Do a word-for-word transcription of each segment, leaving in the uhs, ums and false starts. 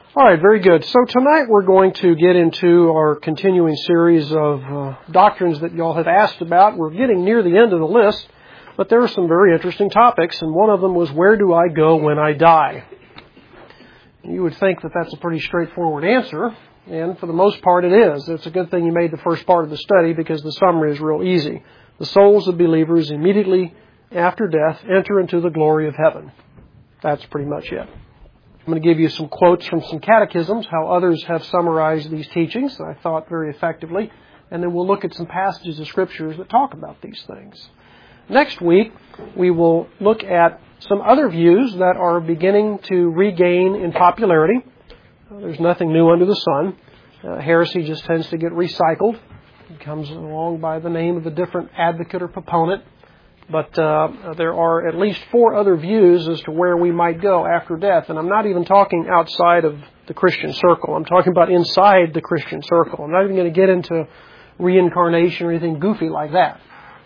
All right, very good. So tonight we're going to get into our continuing series of uh, doctrines that y'all have asked about. We're getting near the end of the list, but there are some very interesting topics, and one of them was, where do I go when I die? You would think that that's a pretty straightforward answer, and for the most part it is. It's a good thing you made the first part of the study because the summary is real easy. The souls of believers immediately after death enter into the glory of heaven. That's pretty much it. I'm going to give you some quotes from some catechisms, how others have summarized these teachings, I thought very effectively, and then we'll look at some passages of Scriptures that talk about these things. Next week, we will look at some other views that are beginning to regain in popularity. There's nothing new under the sun. Uh, heresy just tends to get recycled. It comes along by the name of a different advocate or proponent. But uh, there are at least four other views as to where we might go after death. And I'm not even talking outside of the Christian circle. I'm talking about inside the Christian circle. I'm not even going to get into reincarnation or anything goofy like that.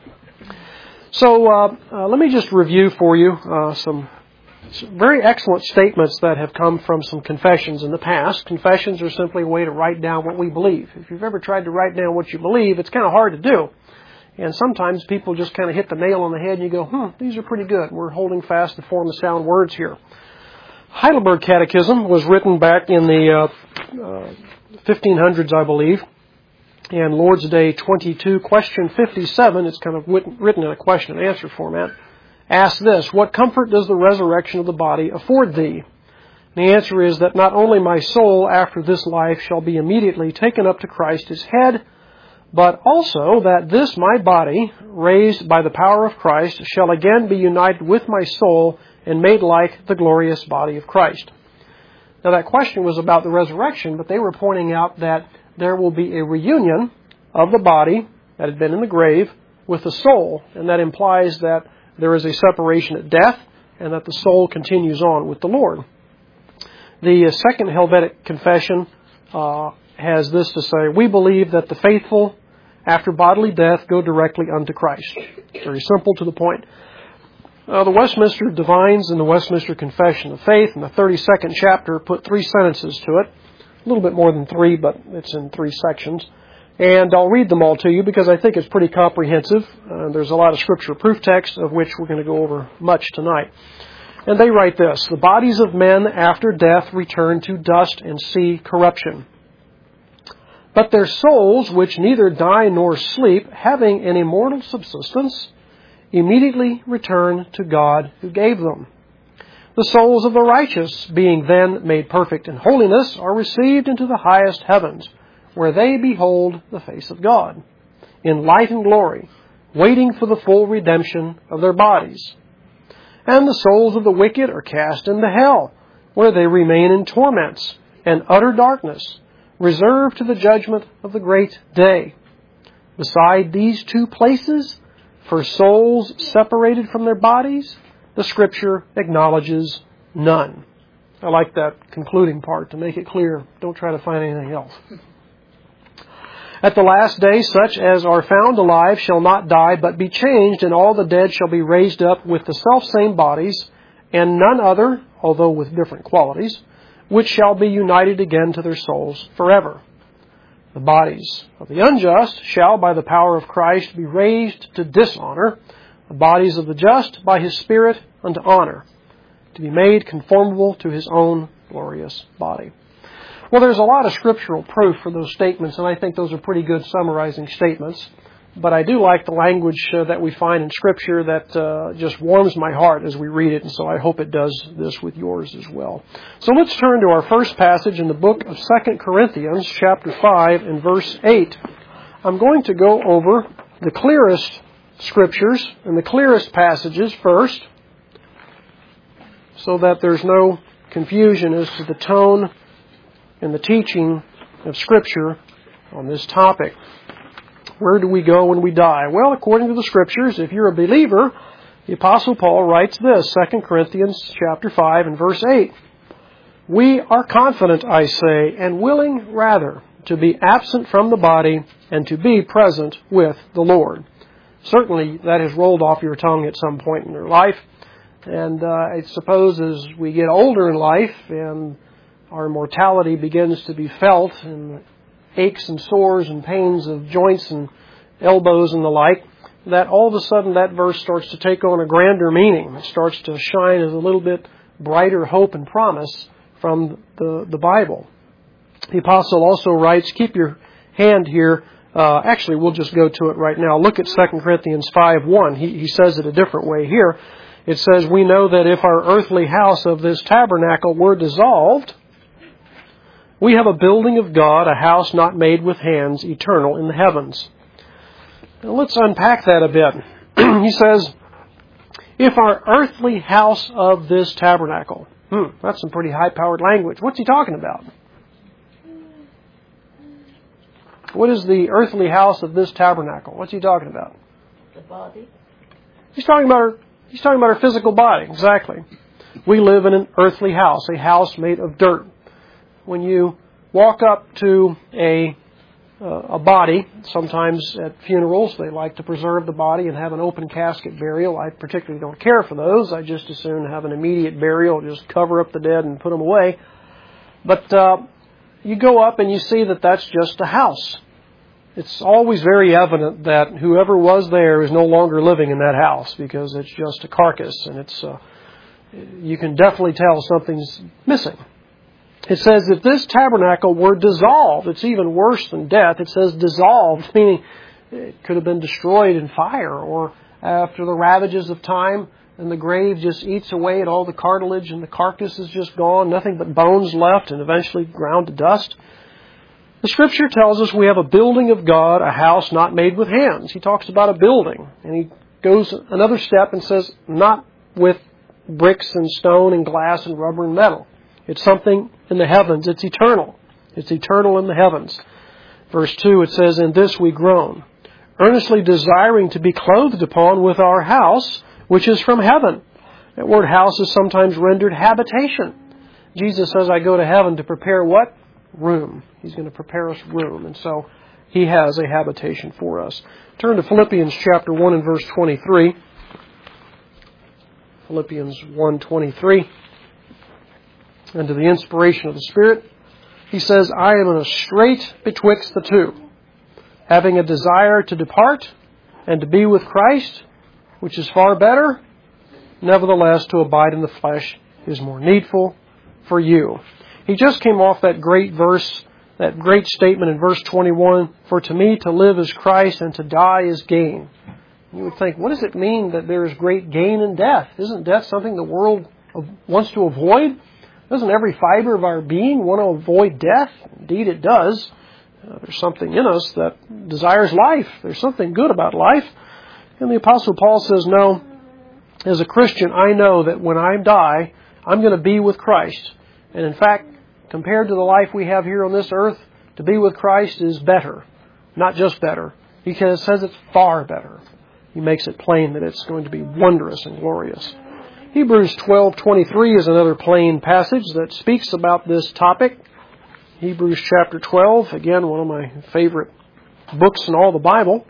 So uh, uh, let me just review for you uh, some, some very excellent statements that have come from some confessions in the past. Confessions are simply a way to write down what we believe. If you've ever tried to write down what you believe, it's kind of hard to do. And sometimes people just kind of hit the nail on the head and you go, hmm, these are pretty good. We're holding fast to form the sound words here. Heidelberg Catechism was written back in the uh, uh, fifteen hundreds, I believe. And Lord's Day twenty-two, question fifty-seven, it's kind of written in a question and answer format, asks this: what comfort does the resurrection of the body afford thee? And the answer is that not only my soul after this life shall be immediately taken up to Christ his head, but also that this my body, raised by the power of Christ, shall again be united with my soul and made like the glorious body of Christ. Now that question was about the resurrection, but they were pointing out that there will be a reunion of the body that had been in the grave with the soul, and that implies that there is a separation at death and that the soul continues on with the Lord. The second Helvetic Confession uh, has this to say: we believe that the faithful after bodily death go directly unto Christ. Very simple, to the point. Uh, the Westminster Divines and the Westminster Confession of Faith in the thirty-second chapter put three sentences to it. A little bit more than three, but it's in three sections. And I'll read them all to you because I think it's pretty comprehensive. Uh, there's a lot of scripture proof text, of which we're going to go over much tonight. And they write this: the bodies of men after death return to dust and see corruption. But their souls, which neither die nor sleep, having an immortal subsistence, immediately return to God who gave them. The souls of the righteous, being then made perfect in holiness, are received into the highest heavens, where they behold the face of God, in light and glory, waiting for the full redemption of their bodies. And the souls of the wicked are cast into hell, where they remain in torments and utter darkness, reserved to the judgment of the great day. Beside these two places, for souls separated from their bodies, the Scripture acknowledges none. I like that concluding part to make it clear. Don't try to find anything else. At the last day, such as are found alive shall not die, but be changed, and all the dead shall be raised up with the selfsame bodies, and none other, although with different qualities, which shall be united again to their souls forever. The bodies of the unjust shall, by the power of Christ, be raised to dishonor, the bodies of the just by his Spirit unto honor, to be made conformable to his own glorious body. Well, there's a lot of scriptural proof for those statements, and I think those are pretty good summarizing statements. But I do like the language uh, that we find in Scripture that uh, just warms my heart as we read it, and so I hope it does this with yours as well. So let's turn to our first passage in the book of Second Corinthians, chapter five, and verse eight. I'm going to go over the clearest Scriptures and the clearest passages first, so that there's no confusion as to the tone and the teaching of Scripture on this topic. Where do we go when we die? Well, according to the Scriptures, if you're a believer, the Apostle Paul writes this, Second Corinthians chapter five and verse eight. We are confident, I say, and willing rather to be absent from the body and to be present with the Lord. Certainly that has rolled off your tongue at some point in your life. And uh, I suppose as we get older in life and our mortality begins to be felt in aches and sores and pains of joints and elbows and the like, that all of a sudden that verse starts to take on a grander meaning. It starts to shine as a little bit brighter hope and promise from the, the Bible. The apostle also writes, keep your hand here. Uh, actually, we'll just go to it right now. Look at Second Corinthians five one. He, he says it a different way here. It says, we know that if our earthly house of this tabernacle were dissolved, we have a building of God, a house not made with hands, eternal in the heavens. Now let's unpack that a bit. He says, if our earthly house of this tabernacle, hmm, that's some pretty high-powered language. What's he talking about? What is the earthly house of this tabernacle? What's he talking about? The body. He's talking about our, he's talking about our physical body, exactly. We live in an earthly house, a house made of dirt. When you walk up to a uh, a body, sometimes at funerals they like to preserve the body and have an open casket burial. I particularly don't care for those. I just as soon have an immediate burial, just cover up the dead and put them away. But uh, you go up and you see that that's just a house. It's always very evident that whoever was there is no longer living in that house because it's just a carcass, and it's uh, you can definitely tell something's missing. It says if this tabernacle were dissolved, it's even worse than death. It says dissolved, meaning it could have been destroyed in fire, or after the ravages of time, and the grave just eats away at all the cartilage and the carcass is just gone, nothing but bones left, and eventually ground to dust. The Scripture tells us we have a building of God, a house not made with hands. He talks about a building, and he goes another step and says not with bricks and stone and glass and rubber and metal. It's something in the heavens. It's eternal. It's eternal in the heavens. Verse two, it says, in this we groan, earnestly desiring to be clothed upon with our house, which is from heaven. That word house is sometimes rendered habitation. Jesus says, I go to heaven to prepare what? Room. He's going to prepare us room. And so He has a habitation for us. Turn to Philippians chapter one and verse twenty-three. Philippians one twenty-three. Under the inspiration of the Spirit, he says, I am in a strait betwixt the two, having a desire to depart and to be with Christ, which is far better. Nevertheless, to abide in the flesh is more needful for you. He just came off that great verse, that great statement in verse twenty-one, for to me to live is Christ and to die is gain. You would think, what does it mean that there is great gain in death? Isn't death something the world wants to avoid? Doesn't every fiber of our being want to avoid death? Indeed it does. Uh, there's something in us that desires life. There's something good about life. And the Apostle Paul says, no, as a Christian, I know that when I die, I'm going to be with Christ. And in fact, compared to the life we have here on this earth, to be with Christ is better. Not just better. He says it's far better. He makes it plain that it's going to be wondrous and glorious. Hebrews twelve twenty-three is another plain passage that speaks about this topic. Hebrews chapter twelve, again, one of my favorite books in all the Bible.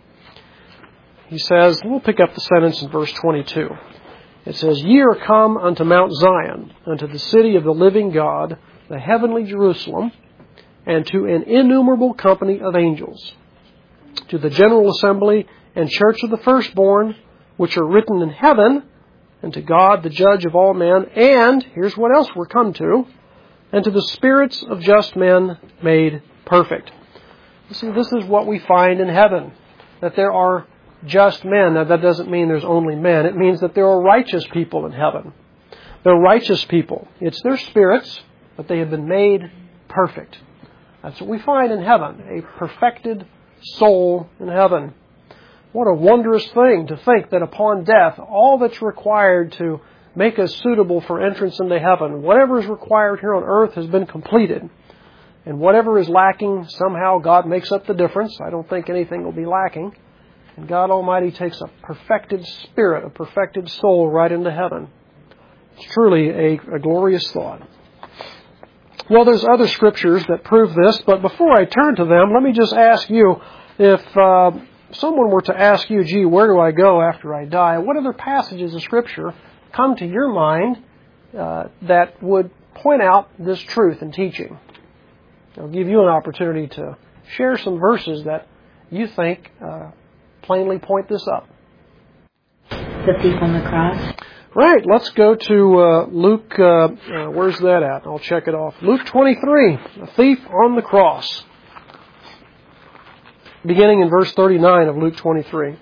He says, we'll pick up the sentence in verse twenty-two. It says, ye are come unto Mount Zion, unto the city of the living God, the heavenly Jerusalem, and to an innumerable company of angels, to the general assembly and church of the firstborn, which are written in heaven, and to God, the judge of all men, and, here's what else we're come to, and to the spirits of just men made perfect. You see, this is what we find in heaven, that there are just men. Now, that doesn't mean there's only men. It means that there are righteous people in heaven. They're righteous people. It's their spirits, but they have been made perfect. That's what we find in heaven, a perfected soul in heaven. What a wondrous thing to think that upon death, all that's required to make us suitable for entrance into heaven, whatever is required here on earth has been completed. And whatever is lacking, somehow God makes up the difference. I don't think anything will be lacking. And God Almighty takes a perfected spirit, a perfected soul right into heaven. It's truly a, a glorious thought. Well, there's other scriptures that prove this, but before I turn to them, let me just ask you, if uh, someone were to ask you, gee, where do I go after I die? What other passages of Scripture come to your mind uh, that would point out this truth in teaching. I'll give you an opportunity to share some verses that you think uh, plainly point this up. The thief on the cross. Right, let's go to uh, Luke, uh, uh, where's that at? I'll check it off. Luke twenty-three, the thief on the cross. Beginning in verse thirty-nine of Luke twenty-three.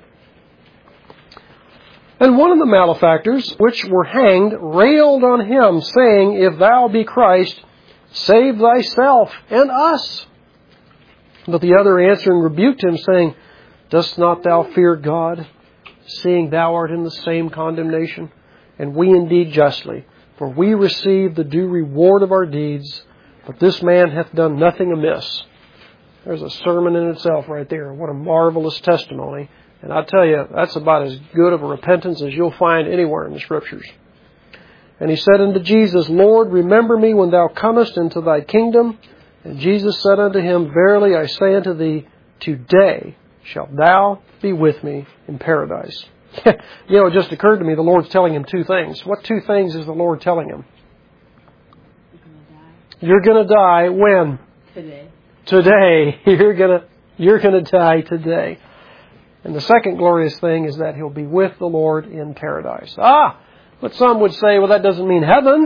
And one of the malefactors which were hanged railed on him, saying, If thou be Christ, save thyself and us. But the other answering rebuked him, saying, Dost not thou fear God, seeing thou art in the same condemnation? And we indeed justly, for we receive the due reward of our deeds, but this man hath done nothing amiss. There's a sermon in itself right there. What a marvelous testimony. And I tell you, that's about as good of a repentance as you'll find anywhere in the Scriptures. And he said unto Jesus, Lord, remember me when thou comest into thy kingdom. And Jesus said unto him, Verily I say unto thee, today shalt thou be with me in paradise. You know, it just occurred to me the Lord's telling him two things. What two things is the Lord telling him? You're going to die when? Today. Today. You're going to you're going to die today. And the second glorious thing is that he'll be with the Lord in paradise. Ah, but some would say, well, that doesn't mean heaven.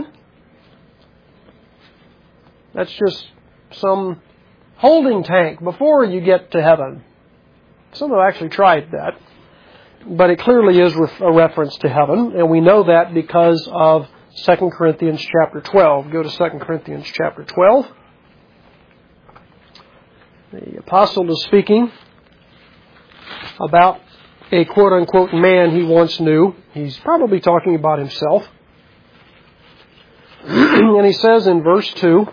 That's just some holding tank before you get to heaven. Some have actually tried that. But it clearly is a reference to heaven, and we know that because of Second Corinthians chapter twelve. Go to Second Corinthians chapter twelve. The apostle is speaking about a quote-unquote man he once knew. He's probably talking about himself. And he says in verse two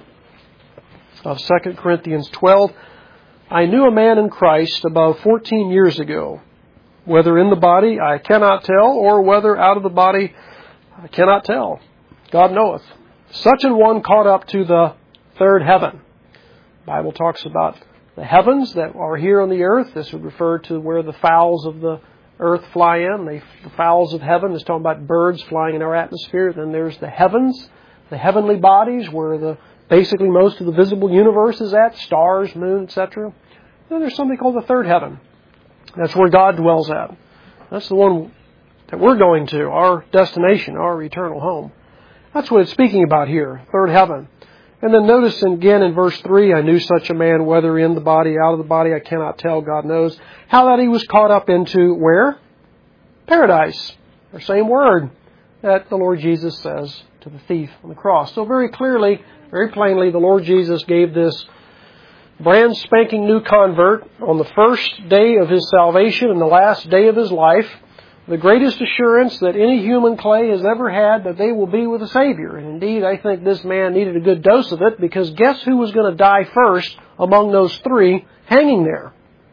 of Second Corinthians twelve, I knew a man in Christ about fourteen years ago. Whether in the body, I cannot tell, or whether out of the body, I cannot tell. God knoweth. Such an one caught up to the third heaven. The Bible talks about the heavens that are here on the earth. This would refer to where the fowls of the earth fly in. The fowls of heaven is talking about birds flying in our atmosphere. Then there's the heavens, the heavenly bodies, where the basically most of the visible universe is at, stars, moon, et cetera. Then there's something called the third heaven. That's where God dwells at. That's the one that we're going to, our destination, our eternal home. That's what it's speaking about here, third heaven. And then notice again in verse three, I knew such a man, whether in the body, out of the body, I cannot tell, God knows. How that he was caught up into where? Paradise. The same word that the Lord Jesus says to the thief on the cross. So very clearly, very plainly, the Lord Jesus gave this brand spanking new convert on the first day of his salvation and the last day of his life, the greatest assurance that any human clay has ever had that they will be with a Savior. And indeed, I think this man needed a good dose of it, because guess who was going to die first among those three hanging there?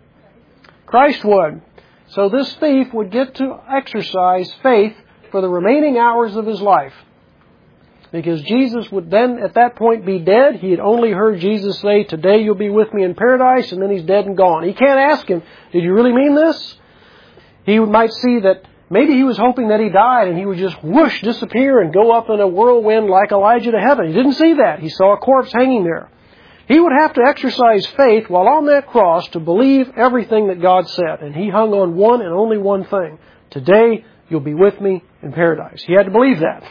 Christ would. So this thief would get to exercise faith for the remaining hours of his life. Because Jesus would then, at that point, be dead. He had only heard Jesus say, today you'll be with me in paradise, and then he's dead and gone. He can't ask him, did you really mean this? He might see that maybe he was hoping that he died and he would just whoosh, disappear and go up in a whirlwind like Elijah to heaven. He didn't see that. He saw a corpse hanging there. He would have to exercise faith while on that cross to believe everything that God said. And he hung on one and only one thing. Today you'll be with me in paradise. He had to believe that.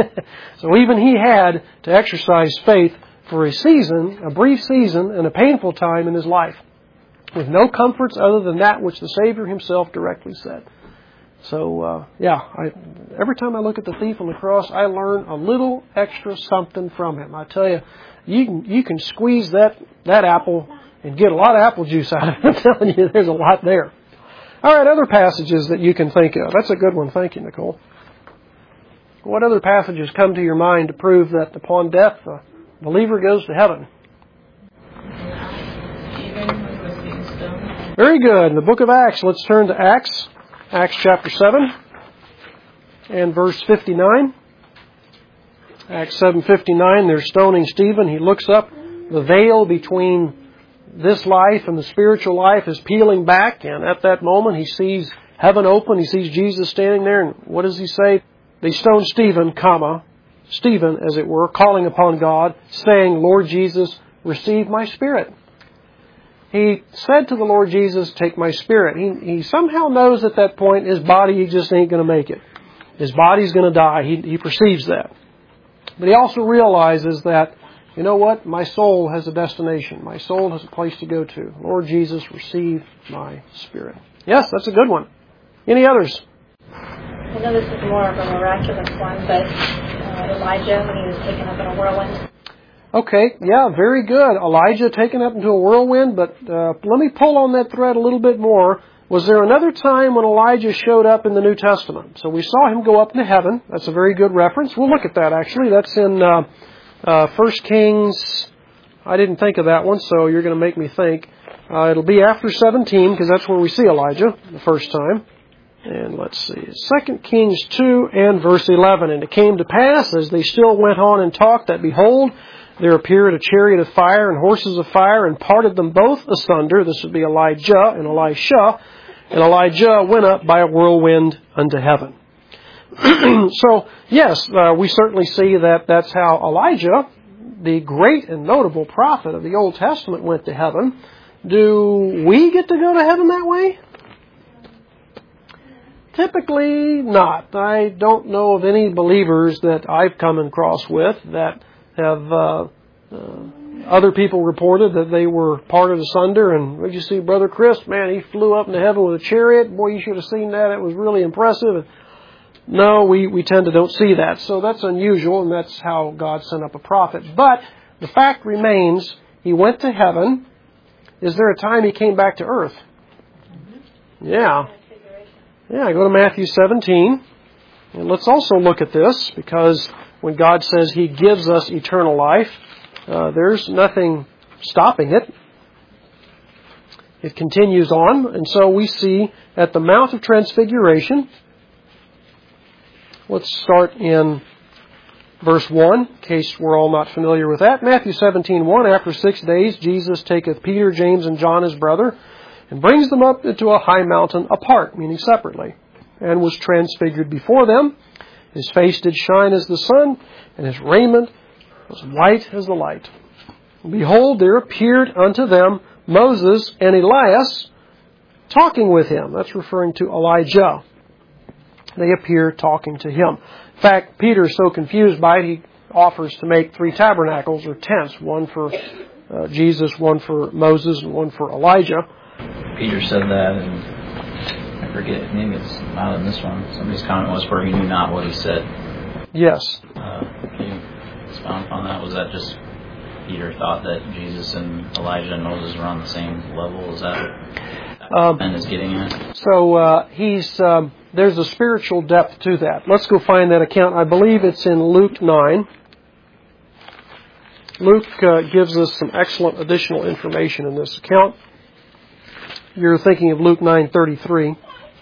So even he had to exercise faith for a season, a brief season, and a painful time in his life, with no comforts other than that which the Savior himself directly said. So, uh, yeah, I, every time I look at the thief on the cross, I learn a little extra something from him. I tell you, you can, you can squeeze that, that apple and get a lot of apple juice out of it. I'm telling you, there's a lot there. All right, other passages that you can think of. That's a good one. Thank you, Nicole. What other passages come to your mind to prove that upon death, the believer goes to heaven? Very good. In the book of Acts, let's turn to Acts. Acts chapter seven and verse fifty-nine. Acts seven fifty-nine, they're stoning Stephen. He looks up. The veil between this life and the spiritual life is peeling back. And at that moment, he sees heaven open. He sees Jesus standing there. And what does he say? They stoned Stephen, comma, Stephen, as it were, calling upon God, saying, Lord Jesus, receive my spirit. He said to the Lord Jesus, take my spirit. He, he somehow knows at that point his body he just ain't going to make it. His body's going to die. He, he perceives that. But he also realizes that, you know what? My soul has a destination. My soul has a place to go to. Lord Jesus, receive my spirit. Yes, that's a good one. Any others? I know this is more of a miraculous one, but uh, Elijah, when he was taken up in a whirlwind. Okay, yeah, very good. Elijah taken up into a whirlwind, but uh, let me pull on that thread a little bit more. Was there another time when Elijah showed up in the New Testament? So we saw him go up into heaven. That's a very good reference. We'll look at that, actually. That's in uh, uh, First Kings. I didn't think of that one, so you're going to make me think. Uh, it'll be after seventeen, because that's where we see Elijah the first time. And let's see, Second Kings two and verse eleven. And it came to pass, as they still went on and talked, that behold, there appeared a chariot of fire and horses of fire, and parted them both asunder. This would be Elijah and Elisha. And Elijah went up by a whirlwind unto heaven. So, yes, uh, we certainly see that that's how Elijah, the great and notable prophet of the Old Testament, went to heaven. Do we get to go to heaven that way? Typically not. I don't know of any believers that I've come across with that have uh, uh, other people reported that they were parted asunder. And what did you see, Brother Chris? Man, he flew up into heaven with a chariot. Boy, you should have seen that. It was really impressive. No, we, we tend to don't see that. So that's unusual, and that's how God sent up a prophet. But the fact remains, he went to heaven. Is there a time he came back to earth? Yeah. Yeah, go to Matthew seventeen. And let's also look at this, because when God says he gives us eternal life, uh, there's nothing stopping it. It continues on. And so we see at the Mount of Transfiguration, let's start in verse one, in case we're all not familiar with that. Matthew seventeen one, after six days, Jesus taketh Peter, James, and John his brother, and brings them up into a high mountain apart, meaning separately, and was transfigured before them. His face did shine as the sun, and his raiment was white as the light. And behold, there appeared unto them Moses and Elias talking with him. That's referring to Elijah. They appear talking to him. In fact, Peter is so confused by it, he offers to make three tabernacles or tents, one for uh, Jesus, one for Moses, and one for Elijah. Peter said that, and I forget, maybe it's not in this one. Somebody's comment was, for he knew not what he said. Yes. Uh, can you expound upon that? Was that just Peter thought that Jesus and Elijah and Moses were on the same level? Is that what um, Ben is getting at? So uh, he's um, there's a spiritual depth to that. Let's go find that account. I believe it's in Luke nine. Luke uh, gives us some excellent additional information in this account. You're thinking of Luke nine thirty-three.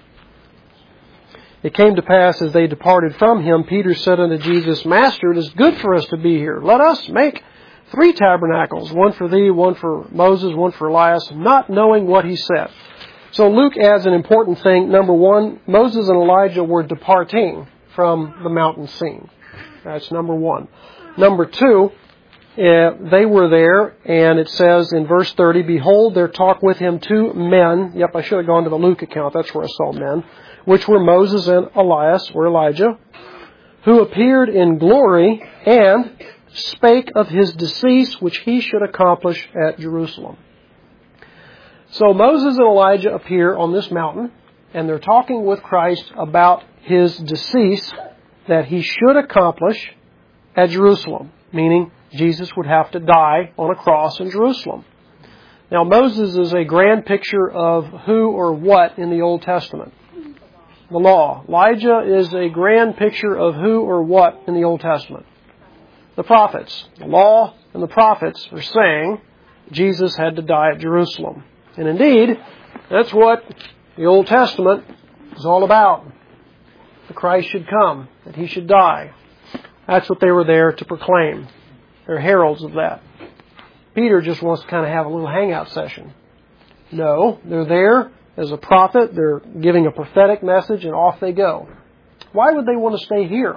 It came to pass, as they departed from him, Peter said unto Jesus, Master, it is good for us to be here. Let us make three tabernacles, one for thee, one for Moses, one for Elias, not knowing what he said. So Luke adds an important thing. Number one, Moses and Elijah were departing from the mountain scene. That's number one. Number two, Uh, they were there, and it says in verse thirty, Behold, there talked with him two men. Yep, I should have gone to the Luke account. That's where I saw men. Which were Moses and Elias, or Elijah, who appeared in glory and spake of his decease, which he should accomplish at Jerusalem. So Moses and Elijah appear on this mountain, and they're talking with Christ about his decease that he should accomplish at Jerusalem, meaning Jesus would have to die on a cross in Jerusalem. Now, Moses is a grand picture of who or what in the Old Testament? The law. Elijah is a grand picture of who or what in the Old Testament? The prophets. The law and the prophets are saying Jesus had to die at Jerusalem. And indeed, that's what the Old Testament is all about. The Christ should come, that he should die. That's what they were there to proclaim. They're heralds of that. Peter just wants to kind of have a little hangout session. No, they're there as a prophet. They're giving a prophetic message, and off they go. Why would they want to stay here?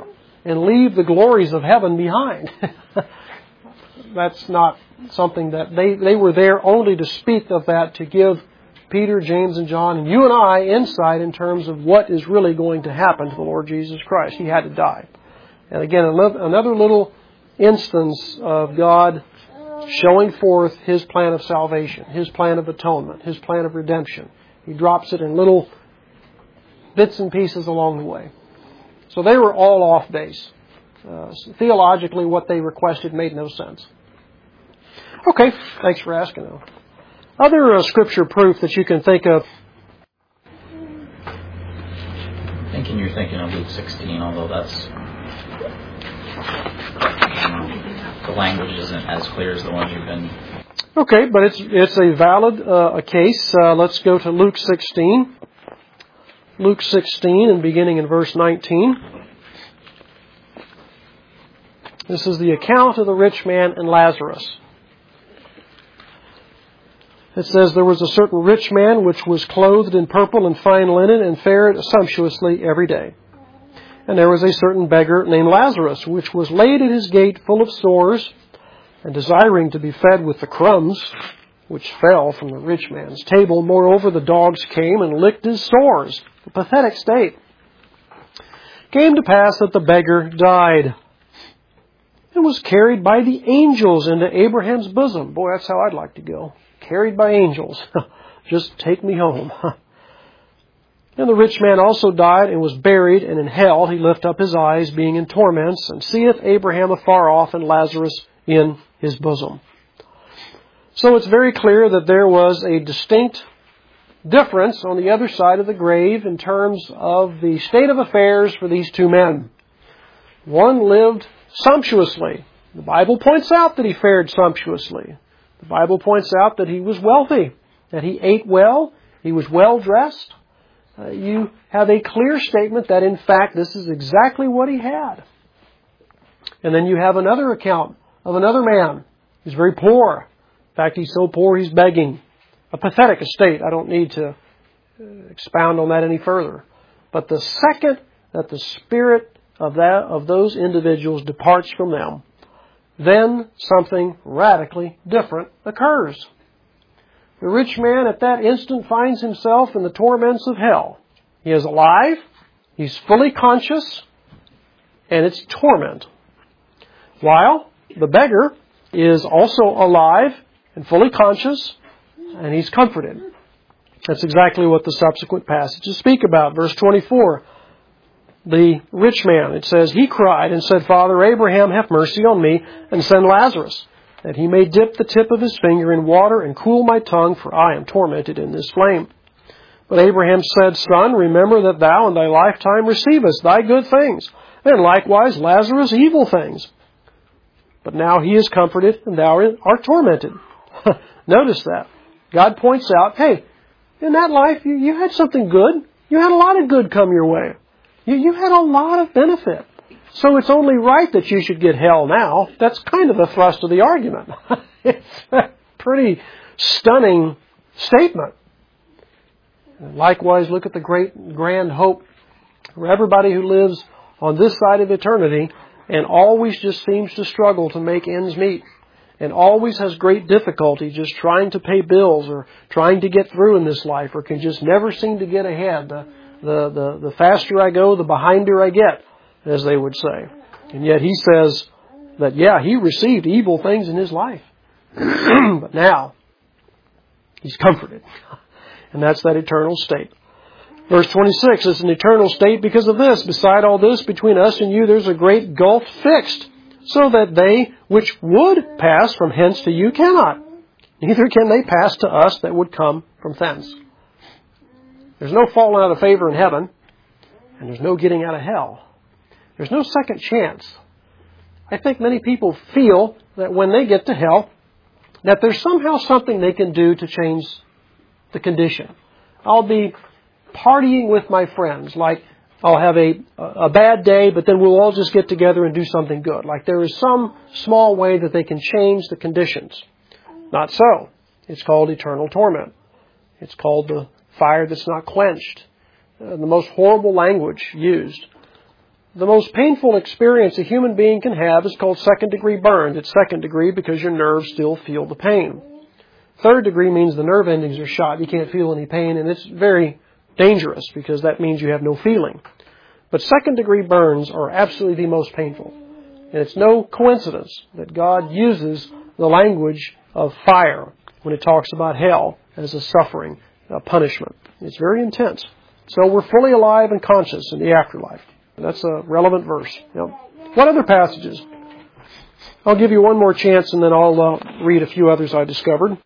and leave the glories of heaven behind. That's not something that they, they were there only to speak of that, to give Peter, James, and John, and you and I insight in terms of what is really going to happen to the Lord Jesus Christ. He had to die. And again, another little instance of God showing forth His plan of salvation, His plan of atonement, His plan of redemption. He drops it in little bits and pieces along the way. So they were all off base. Uh, theologically, what they requested made no sense. Okay, thanks for asking, though. Other uh, scripture proof that you can think of? I'm thinking you're thinking of Luke sixteen, although that's... the language isn't as clear as the ones you've been... Okay, but it's it's a valid uh, a case. Uh, let's go to Luke sixteen. Luke sixteen, and beginning in verse nineteen. This is the account of the rich man and Lazarus. It says, there was a certain rich man which was clothed in purple and fine linen and fared sumptuously every day. And there was a certain beggar named Lazarus, which was laid at his gate full of sores, and desiring to be fed with the crumbs which fell from the rich man's table. Moreover, the dogs came and licked his sores. A pathetic state. Came to pass that the beggar died, and was carried by the angels into Abraham's bosom. Boy, that's how I'd like to go. Carried by angels. Just take me home. And the rich man also died and was buried, and in hell he lift up his eyes, being in torments, and seeth Abraham afar off and Lazarus in his bosom. So it's very clear that there was a distinct difference on the other side of the grave in terms of the state of affairs for these two men. One lived sumptuously. The Bible points out that he fared sumptuously. The Bible points out that he was wealthy, that he ate well, he was well dressed. Uh, you have a clear statement that in fact this is exactly what he had. And then you have another account of another man who's very poor. In fact, he's so poor he's begging. A pathetic estate. I don't need to expound on that any further. But the second that the spirit of that of those individuals departs from them, then something radically different occurs. The rich man at that instant finds himself in the torments of hell. He is alive, he's fully conscious, and it's torment. While the beggar is also alive and fully conscious, and he's comforted. That's exactly what the subsequent passages speak about. Verse twenty-four. The rich man, it says, he cried and said, Father Abraham, have mercy on me, and send Lazarus, that he may dip the tip of his finger in water and cool my tongue, for I am tormented in this flame. But Abraham said, Son, remember that thou in thy lifetime receivest thy good things, and likewise Lazarus evil things. But now he is comforted, and thou art tormented. Notice that. God points out, hey, in that life you, you had something good. You had a lot of good come your way. You, you had a lot of benefit. So it's only right that you should get hell now. That's kind of the thrust of the argument. It's a pretty stunning statement. And likewise, look at the great grand hope for everybody who lives on this side of eternity and always just seems to struggle to make ends meet and always has great difficulty just trying to pay bills or trying to get through in this life or can just never seem to get ahead. The, the, the, the faster I go, the behinder I get, as they would say. And yet he says that, yeah, he received evil things in his life. But now, he's comforted. And that's that eternal state. Verse twenty-six, it's an eternal state because of this. Beside all this, between us and you, there's a great gulf fixed, so that they which would pass from hence to you cannot. Neither can they pass to us that would come from thence. There's no falling out of favor in heaven, and there's no getting out of hell. There's no second chance. I think many people feel that when they get to hell, that there's somehow something they can do to change the condition. I'll be partying with my friends, like I'll have a, a bad day, but then we'll all just get together and do something good. Like there is some small way that they can change the conditions. Not so. It's called eternal torment. It's called the fire that's not quenched. Uh, the most horrible language used. the most painful experience a human being can have is called second degree burns. It's second degree because your nerves still feel the pain. Third degree means the nerve endings are shot. You can't feel any pain, and it's very dangerous because that means you have no feeling. But second degree burns are absolutely the most painful. And it's no coincidence that God uses the language of fire when it talks about hell as a suffering, a punishment. It's very intense. So we're fully alive and conscious in the afterlife. That's a relevant verse. Yep. What other passages? I'll give you one more chance and then I'll uh, read a few others I discovered.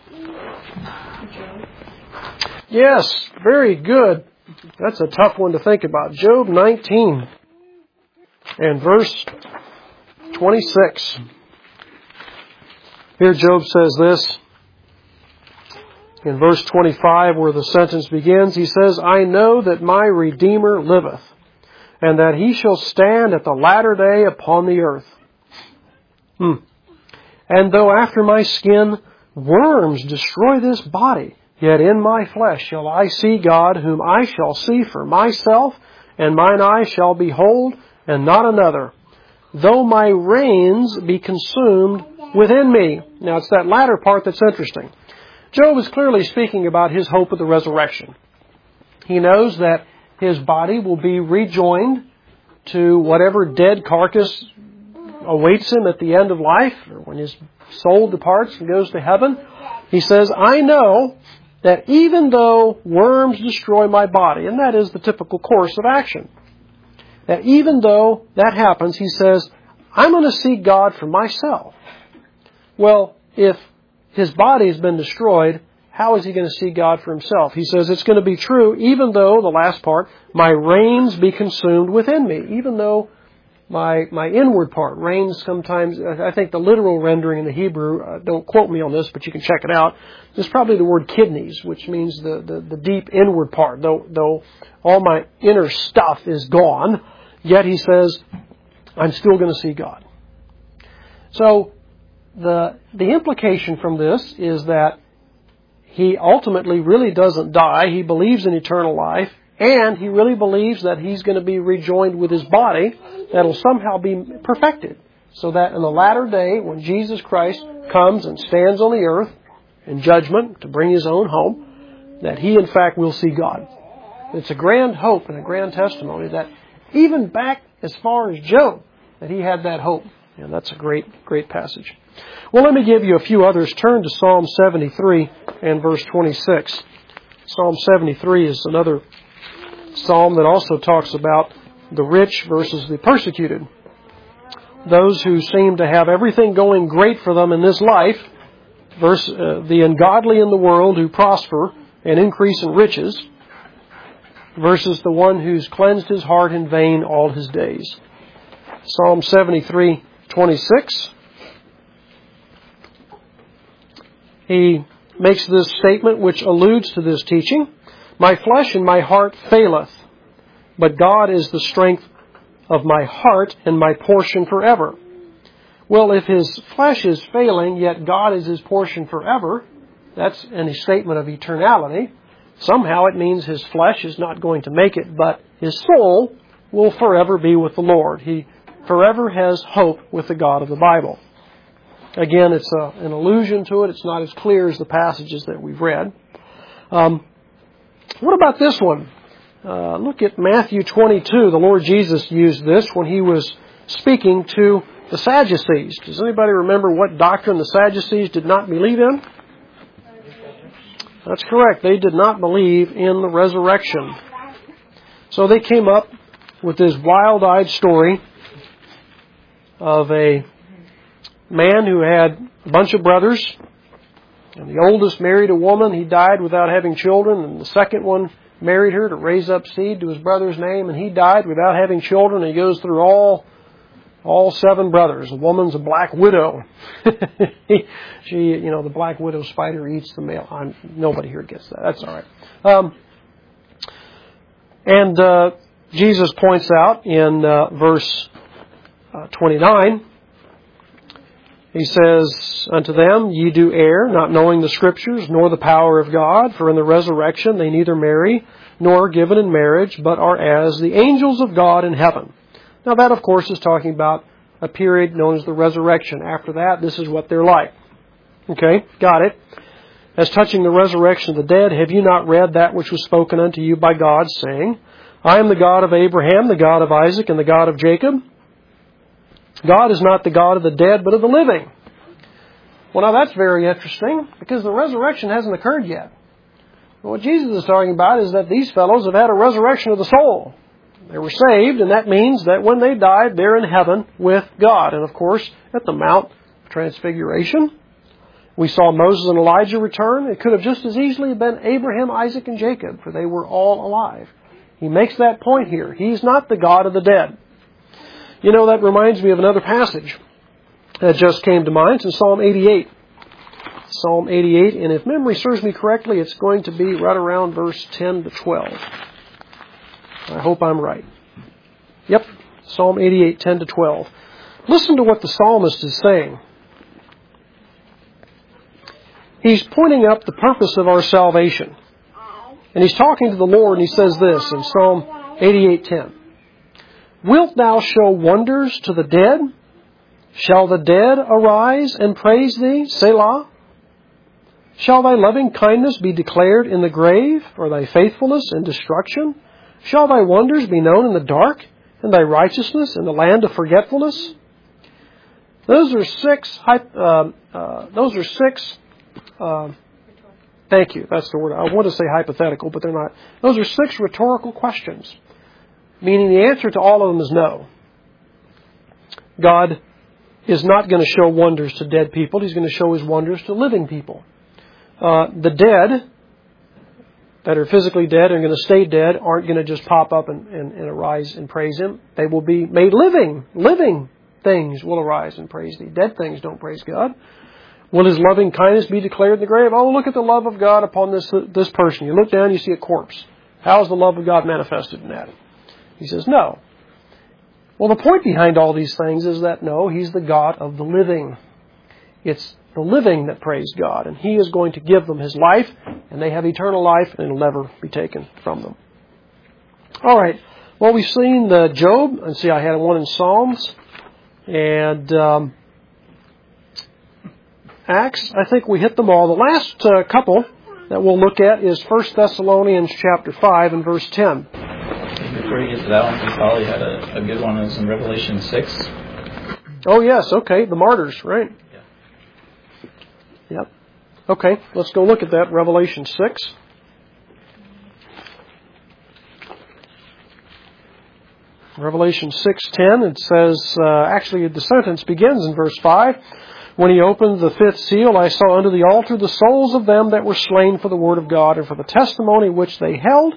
Yes, very good. That's a tough one to think about. Job nineteen and verse twenty-six. Here Job says this. In verse twenty-five, where the sentence begins, he says, I know that my Redeemer liveth, and that he shall stand at the latter day upon the earth. Hmm. And though after my skin worms destroy this body, yet in my flesh shall I see God, whom I shall see for myself, and mine eyes shall behold, and not another. Though my reins be consumed within me. Now it's that latter part that's interesting. Job is clearly speaking about his hope of the resurrection. He knows that his body will be rejoined to whatever dead carcass awaits him at the end of life, or when his soul departs and goes to heaven. He says, I know that even though worms destroy my body, and that is the typical course of action, that even though that happens, he says, I'm going to see God for myself. Well, if his body has been destroyed, how is he going to see God for himself? He says it's going to be true even though, the last part, my reins be consumed within me. Even though my my inward part, reins sometimes, I think the literal rendering in the Hebrew, uh, don't quote me on this, but you can check it out, is probably the word kidneys, which means the, the, the deep inward part. Though, though all my inner stuff is gone, yet he says, I'm still going to see God. So, The the implication from this is that he ultimately really doesn't die. He believes in eternal life, and he really believes that he's going to be rejoined with his body that will somehow be perfected. So that in the latter day, when Jesus Christ comes and stands on the earth in judgment to bring his own home, that he in fact will see God. It's a grand hope and a grand testimony that even back as far as Job, that he had that hope. And that's a great, great passage. Well, let me give you a few others. Turn to Psalm seventy-three and verse twenty-six. Psalm seventy-three is another psalm that also talks about the rich versus the persecuted. Those who seem to have everything going great for them in this life, versus uh, the ungodly in the world who prosper and increase in riches, versus the one who's cleansed his heart in vain all his days. Psalm seventy-three, twenty-six. He makes this statement which alludes to this teaching. My flesh and my heart faileth, but God is the strength of my heart and my portion forever. Well, if his flesh is failing, yet God is his portion forever, that's a statement of eternality. Somehow it means his flesh is not going to make it, but his soul will forever be with the Lord. He forever has hope with the God of the Bible. Again, it's a, an allusion to it. It's not as clear as the passages that we've read. Um, what about this one? Uh, look at Matthew twenty-two. The Lord Jesus used this when he was speaking to the Sadducees. Does anybody remember what doctrine the Sadducees did not believe in? That's correct. They did not believe in the resurrection. So they came up with this wild-eyed story of a man who had a bunch of brothers, and the oldest married a woman. He died without having children, and the second one married her to raise up seed to his brother's name, and he died without having children. And he goes through all all seven brothers. The woman's a black widow. she, you know, the black widow spider eats the male. I'm, nobody here gets that. That's all right. Um, and uh, Jesus points out in uh, verse uh, twenty-nine, he says, unto them, ye do err, not knowing the Scriptures, nor the power of God. For in the resurrection they neither marry, nor are given in marriage, but are as the angels of God in heaven. Now that, of course, is talking about a period known as the resurrection. After that, this is what they're like. Okay, got it. As touching the resurrection of the dead, have you not read that which was spoken unto you by God, saying, I am the God of Abraham, the God of Isaac, and the God of Jacob? God is not the God of the dead, but of the living. Well, now that's very interesting, because the resurrection hasn't occurred yet. What Jesus is talking about is that these fellows have had a resurrection of the soul. They were saved, and that means that when they died, they're in heaven with God. And of course, at the Mount of Transfiguration, we saw Moses and Elijah return. It could have just as easily been Abraham, Isaac, and Jacob, for they were all alive. He makes that point here. He's not the God of the dead. You know, that reminds me of another passage that just came to mind. It's in Psalm eighty-eight. Psalm eighty-eight, and if memory serves me correctly, it's going to be right around verse ten to twelve. I hope I'm right. Yep, Psalm eighty-eight, ten to twelve. Listen to what the psalmist is saying. He's pointing up the purpose of our salvation. And he's talking to the Lord, and he says this in Psalm eighty-eight, ten. Wilt thou show wonders to the dead? Shall the dead arise and praise thee, Selah? Shall thy loving kindness be declared in the grave, or thy faithfulness in destruction? Shall thy wonders be known in the dark, and thy righteousness in the land of forgetfulness? Those are six. Uh, uh, those are six. Uh, thank you. That's the word. I want to say hypothetical, but they're not. Those are six rhetorical questions, meaning the answer to all of them is no. God is not going to show wonders to dead people. He's going to show His wonders to living people. Uh, the dead that are physically dead and are going to stay dead aren't going to just pop up and, and, and arise and praise Him. They will be made living. Living things will arise and praise Thee. Dead things don't praise God. Will His loving kindness be declared in the grave? Oh, look at the love of God upon this this person. You look down, you see a corpse. How is the love of God manifested in that? He says, no. Well, the point behind all these things is that, no, He's the God of the living. It's the living that praise God, and He is going to give them His life, and they have eternal life, and it will never be taken from them. All right. Well, we've seen the Job, and see, I had one in Psalms, and um, Acts. I think we hit them all. The last uh, couple that we'll look at is First Thessalonians chapter five and verse ten. Before you get to that one, we probably had a, a good one. It was in Revelation six. Oh, yes. Okay. The martyrs, right? Yeah. Yep. Okay. Let's go look at that. Revelation six. Revelation six ten. It says, uh, actually, the sentence begins in verse five. When He opened the fifth seal, I saw under the altar the souls of them that were slain for the word of God and for the testimony which they held.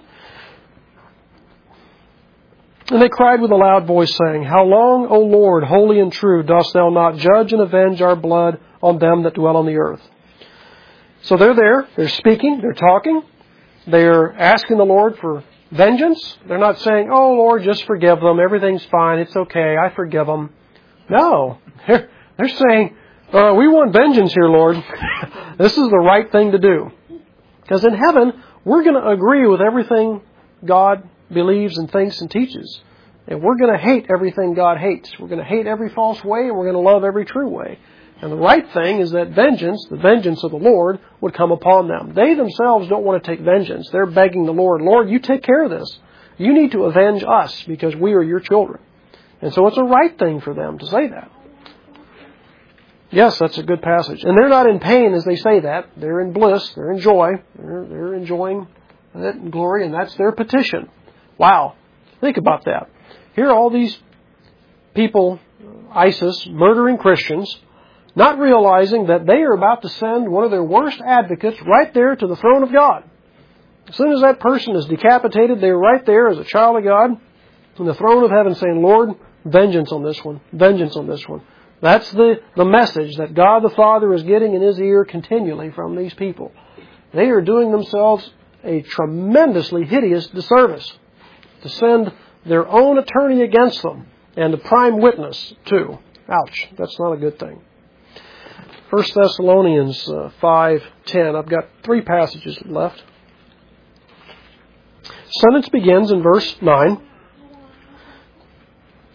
And they cried with a loud voice, saying, How long, O Lord, holy and true, dost Thou not judge and avenge our blood on them that dwell on the earth? So they're there. They're speaking. They're talking. They're asking the Lord for vengeance. They're not saying, Oh, Lord, just forgive them. Everything's fine. It's okay. I forgive them. No. They're, they're saying, uh, we want vengeance here, Lord. This is the right thing to do. Because in heaven, we're going to agree with everything God believes and thinks and teaches. And we're going to hate everything God hates. We're going to hate every false way, and we're going to love every true way. And the right thing is that vengeance, the vengeance of the Lord, would come upon them. They themselves don't want to take vengeance. They're begging the Lord, Lord, you take care of this. You need to avenge us because we are your children. And so it's a right thing for them to say that. Yes, that's a good passage. And they're not in pain as they say that. They're in bliss. They're in joy. They're, they're enjoying that in glory, and that's their petition. Wow. Think about that. Here are all these people, ISIS, murdering Christians, not realizing that they are about to send one of their worst advocates right there to the throne of God. As soon as that person is decapitated, they're right there as a child of God in the throne of heaven saying, Lord, vengeance on this one, vengeance on this one. That's the, the message that God the Father is getting in His ear continually from these people. They are doing themselves a tremendously hideous disservice to send their own attorney against them and the prime witness too. Ouch, that's not a good thing. First Thessalonians uh, five ten. I've got three passages left. Sentence begins in verse nine.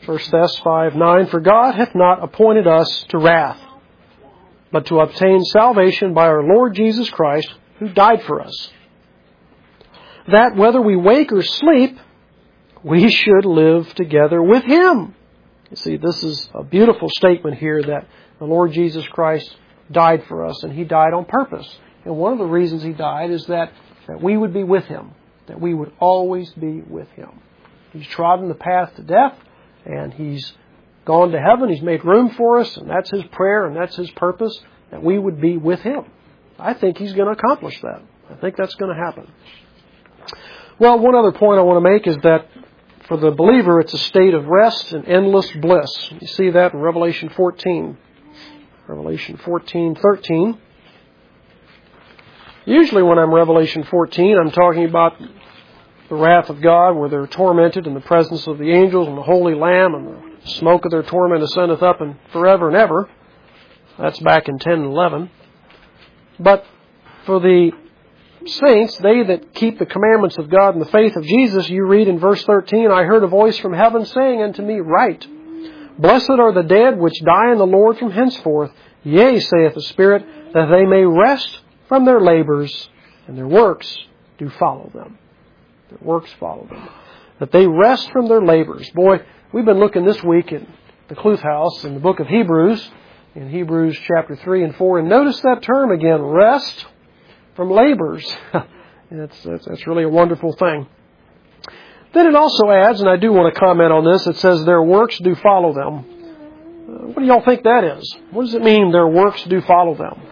First Thess five nine, For God hath not appointed us to wrath, but to obtain salvation by our Lord Jesus Christ, who died for us, that whether we wake or sleep, we should live together with Him. You see, this is a beautiful statement here that the Lord Jesus Christ died for us, and He died on purpose. And one of the reasons He died is that, that we would be with Him, that we would always be with Him. He's trodden the path to death, and He's gone to heaven. He's made room for us, and that's His prayer, and that's His purpose, that we would be with Him. I think He's going to accomplish that. I think that's going to happen. Well, one other point I want to make is that for the believer, it's a state of rest and endless bliss. You see that in Revelation fourteen. Revelation fourteen thirteen. Usually when I'm Revelation fourteen, I'm talking about the wrath of God, where they're tormented in the presence of the angels and the Holy Lamb, and the smoke of their torment ascendeth up and forever and ever. That's back in ten and eleven. But for the saints, they that keep the commandments of God and the faith of Jesus, you read in verse thirteen, I heard a voice from heaven saying unto me, Write, Blessed are the dead which die in the Lord from henceforth. Yea, saith the Spirit, that they may rest from their labors, and their works do follow them. Their works follow them. That they rest from their labors. Boy, we've been looking this week in the Cluth House in the book of Hebrews, in Hebrews chapter three and four, and notice that term again, rest from labors. That's, that's, that's really a wonderful thing. Then it also adds, and I do want to comment on this, it says their works do follow them. Uh, what do y'all think that is? What does it mean, their works do follow them?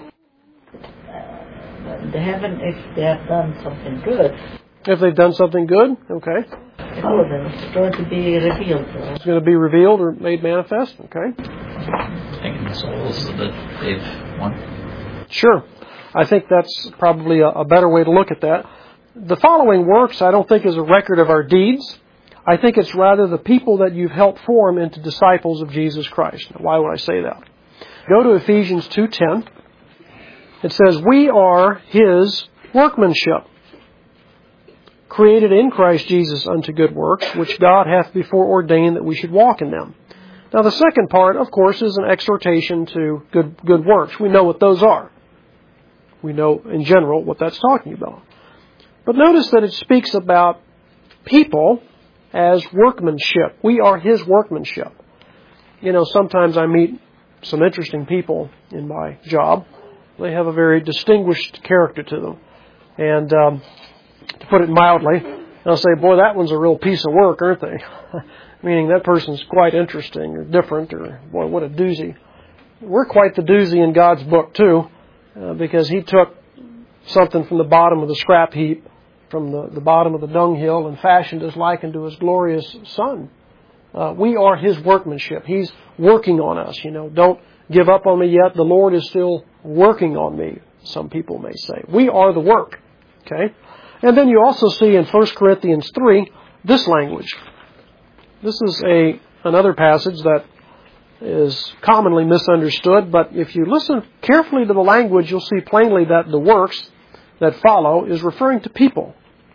They haven't, if they have done something good. If they've done something good, okay. Follow them. It's going to be revealed. It's going to be revealed or made manifest, okay. Taking the souls that they've won. Sure. I think that's probably a, a better way to look at that. The following works, I don't think, is a record of our deeds. I think it's rather the people that you've helped form into disciples of Jesus Christ. Now, why would I say that? Go to Ephesians two ten. It says, We are His workmanship, created in Christ Jesus unto good works, which God hath before ordained that we should walk in them. Now, the second part, of course, is an exhortation to good good works. We know what those are. We know, in general, what that's talking about. But notice that it speaks about people as workmanship. We are His workmanship. You know, sometimes I meet some interesting people in my job. They have a very distinguished character to them. And um, to put it mildly, I'll say, boy, that one's a real piece of work, aren't they? Meaning that person's quite interesting or different, or boy, what a doozy. We're quite the doozy in God's book, too. Uh, because He took something from the bottom of the scrap heap, from the, the bottom of the dunghill, and fashioned us like unto His glorious Son. Uh, we are His workmanship. He's working on us. You know, don't give up on me yet. The Lord is still working on me, some people may say. We are the work. Okay? And then you also see in First Corinthians three this language. This is a another passage that is commonly misunderstood, but if you listen carefully to the language, you'll see plainly that the works that follow is referring to people.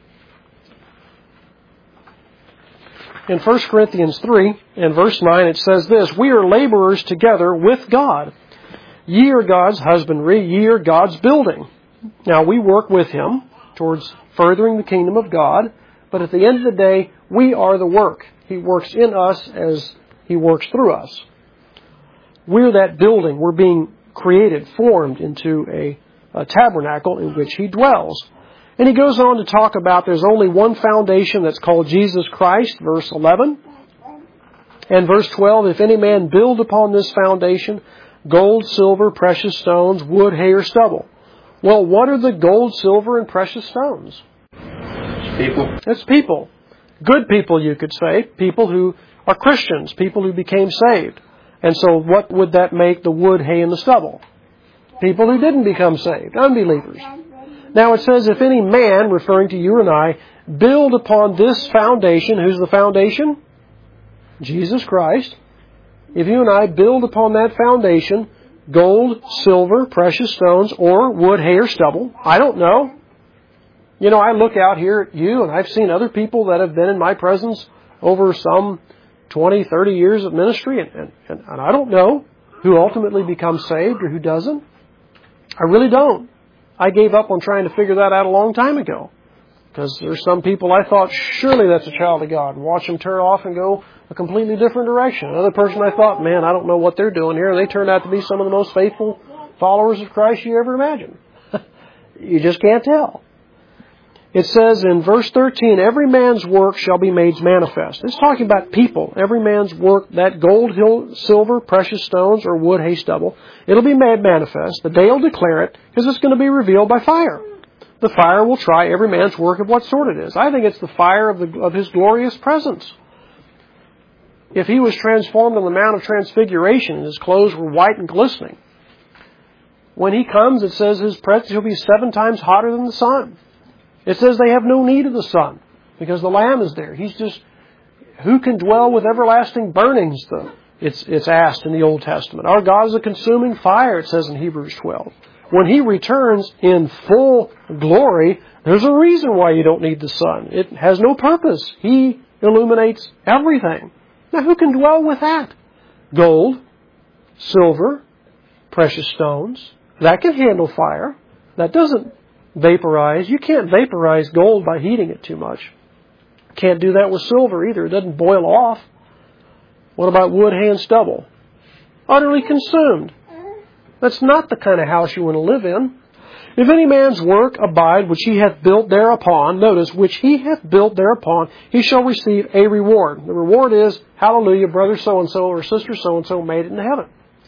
In First Corinthians three, in verse nine, it says this, We are laborers together with God. Ye are God's husbandry, ye are God's building. Now, we work with Him towards furthering the kingdom of God, but at the end of the day, we are the work. He works in us as He works through us. We're that building. We're being created, formed into a, a tabernacle in which He dwells. And he goes on to talk about there's only one foundation that's called Jesus Christ, verse eleven. And verse twelve, If any man build upon this foundation, gold, silver, precious stones, wood, hay, or stubble. Well, what are the gold, silver, and precious stones? People. It's people. Good people, you could say. People who are Christians. People who became saved. And so what would that make the wood, hay, and the stubble? People who didn't become saved. Unbelievers. Now it says, if any man, referring to you and I, build upon this foundation, who's the foundation? Jesus Christ. If you and I build upon that foundation, gold, silver, precious stones, or wood, hay, or stubble, I don't know. You know, I look out here at you, and I've seen other people that have been in my presence over some twenty, thirty years of ministry, and, and, and, and I don't know who ultimately becomes saved or who doesn't. I really don't. I gave up on trying to figure that out a long time ago. Because there's some people I thought, surely that's a child of God. Watch them turn off and go a completely different direction. Another person I thought, man, I don't know what they're doing here. And they turned out to be some of the most faithful followers of Christ you ever imagined. You just can't tell. It says in verse thirteen, every man's work shall be made manifest. It's talking about people. Every man's work, that gold, silver, precious stones, or wood, hay, stubble, it'll be made manifest. The day will declare it, because it's going to be revealed by fire. The fire will try every man's work of what sort it is. I think it's the fire of, the, of His glorious presence. If He was transformed on the Mount of Transfiguration and His clothes were white and glistening, when He comes, it says His presence will be seven times hotter than the sun. It says they have no need of the sun because the Lamb is there. He's just, who can dwell with everlasting burnings? The, it's, it's asked in the Old Testament. Our God is a consuming fire, it says in Hebrews twelve. When He returns in full glory, there's a reason why you don't need the sun. It has no purpose. He illuminates everything. Now, who can dwell with that? Gold, silver, precious stones. That can handle fire. That doesn't vaporize. You can't vaporize gold by heating it too much. Can't do that with silver either. It doesn't boil off. What about wood, hay, and stubble? Utterly consumed. That's not the kind of house you want to live in. If any man's work abide which he hath built thereupon, notice, which he hath built thereupon, he shall receive a reward. The reward is, hallelujah, brother so-and-so or sister so-and-so made it into heaven.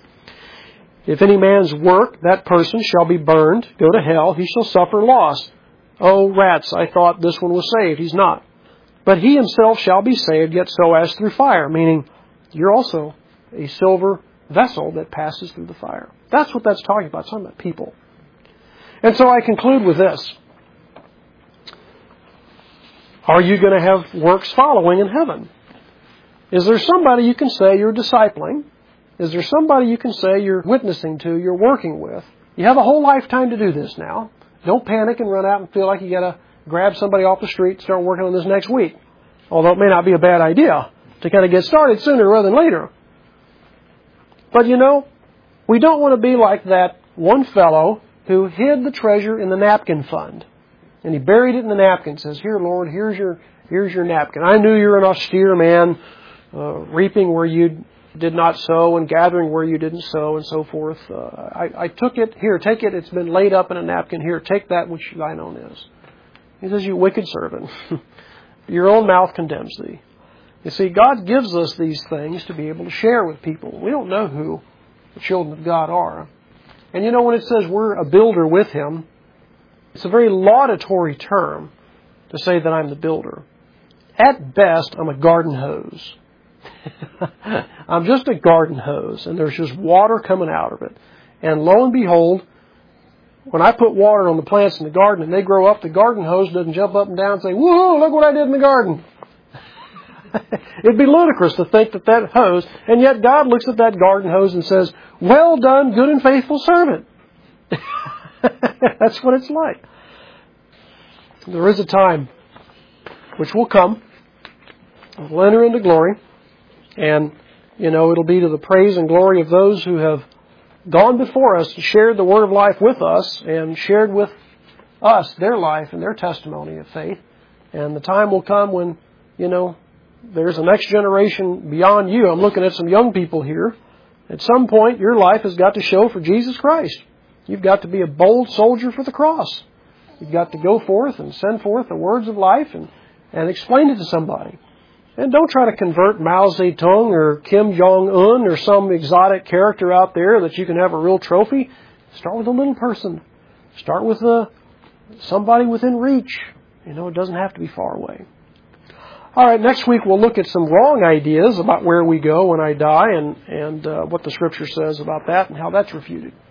If any man's work, that person shall be burned, go to hell, he shall suffer loss. Oh, rats, I thought this one was saved. He's not. But he himself shall be saved, yet so as through fire, meaning you're also a silver vessel that passes through the fire. That's what that's talking about. It's talking about people. And so I conclude with this. Are you going to have works following in heaven? Is there somebody you can say you're discipling? Is there somebody you can say you're witnessing to, you're working with? You have a whole lifetime to do this now. Don't panic and run out and feel like you got to grab somebody off the street and start working on this next week. Although it may not be a bad idea to kind of get started sooner rather than later. But you know, we don't want to be like that one fellow who hid the treasure in the napkin fund. And he buried it in the napkin and says, here, Lord, here's your here's your napkin. I knew you're an austere man, uh, reaping where you did not sow and gathering where you didn't sow and so forth. Uh, I, I took it. Here, take it. It's been laid up in a napkin. Here, take that which thine own is. He says, you wicked servant. Your own mouth condemns thee. You see, God gives us these things to be able to share with people. We don't know who the children of God are. And you know, when it says we're a builder with Him, it's a very laudatory term to say that I'm the builder. At best, I'm a garden hose. I'm just a garden hose, and there's just water coming out of it. And lo and behold, when I put water on the plants in the garden and they grow up, the garden hose doesn't jump up and down and say, woohoo, look what I did in the garden. It'd be ludicrous to think that that hose, and yet God looks at that garden hose and says, well done, good and faithful servant. That's what it's like. There is a time which will come, we'll enter into glory, and, you know, it'll be to the praise and glory of those who have gone before us and shared the word of life with us and shared with us their life and their testimony of faith. And the time will come when, you know, there's a next generation beyond you. I'm looking at some young people here. At some point, your life has got to show for Jesus Christ. You've got to be a bold soldier for the cross. You've got to go forth and send forth the words of life and, and explain it to somebody. And don't try to convert Mao Zedong or Kim Jong-un or some exotic character out there that you can have a real trophy. Start with a little person. Start with a, somebody within reach. You know, it doesn't have to be far away. All right, next week we'll look at some wrong ideas about where we go when I die and, and uh, what the Scripture says about that and how that's refuted.